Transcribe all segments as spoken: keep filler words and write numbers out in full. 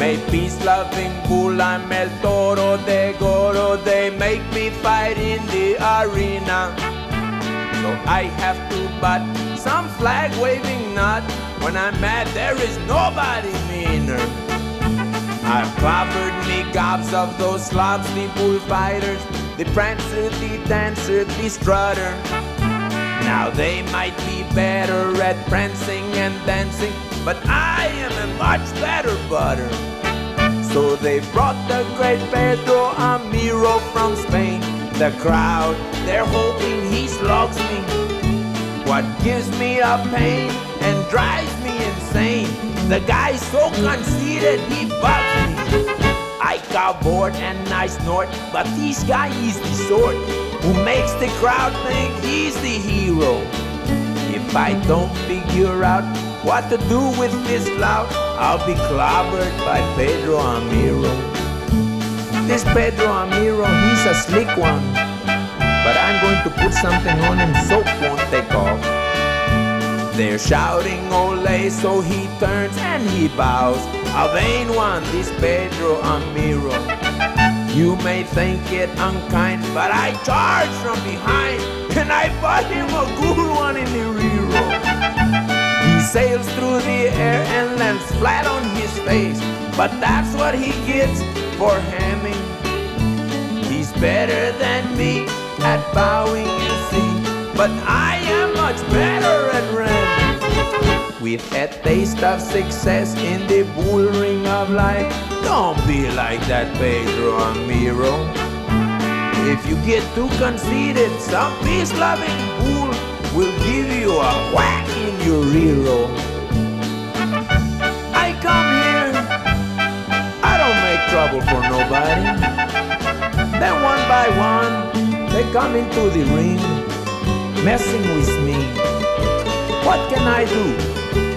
a peace-loving bull, I'm El Toro de Goro. They make me fight in the arena, so I have to butt some flag-waving nut. When I'm mad, there is nobody meaner. I've clobbered me gobs of those slobs, the bullfighters, the prancer, the dancer, the strutter. Now they might be better at prancing and dancing, but I am a much better butter. So they brought the great Pedro Amiro from Spain. The crowd, they're hoping he slugs me. What gives me a pain and drives me insane, the guy's so conceited, he bugs me. I got bored and I snort, but this guy is the sort who makes the crowd think he's the hero. If I don't figure out what to do with this lout, I'll be clobbered by Pedro Amiro. This Pedro Amiro, he's a slick one, but I'm going to put something on him so it won't take off. They're shouting ole, so he turns and he bows. A vain one, this Pedro Amiro. You may think it unkind, but I charge from behind, and I butt him a good one in the rear row. He sails through the air and lands flat on his face, but that's what he gets for hamming. He's better than me at bowing, you see, but I am much better at ramming. With a taste of success in the bull ring of life, don't be like that Pedro Amiro. If you get too conceited, some peace-loving bull will give you a whack in your rear row. I come here, I don't make trouble for nobody. Then one by one, they come into the ring, messing with me. What can I do?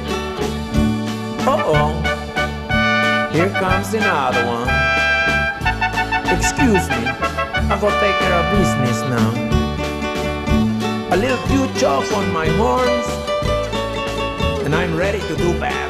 Uh-oh, here comes another one. Excuse me, I'm gonna take care of business now. A little few chalk on my horns, and I'm ready to do battle.